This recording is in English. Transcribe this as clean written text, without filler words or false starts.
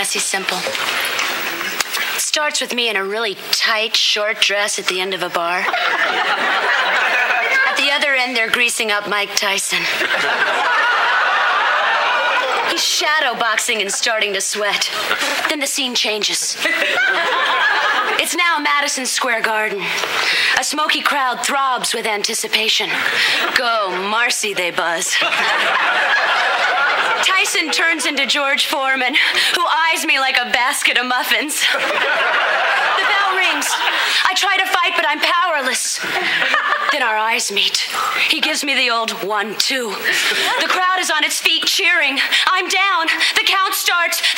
Sassy Simple. It starts with me in a really tight, short dress at the end of a bar. At the other end, they're greasing up Mike Tyson. He's shadow boxing and starting to sweat. Then the scene changes. It's now Madison Square Garden. A smoky crowd throbs with anticipation. Go, Marcy, they buzz. Tyson turns into George Foreman, who eyes me like a basket of muffins. The bell rings. I try to fight, but I'm powerless. Then our eyes meet. He gives me the old 1-2. The crowd is on its feet cheering. I'm down. The count starts.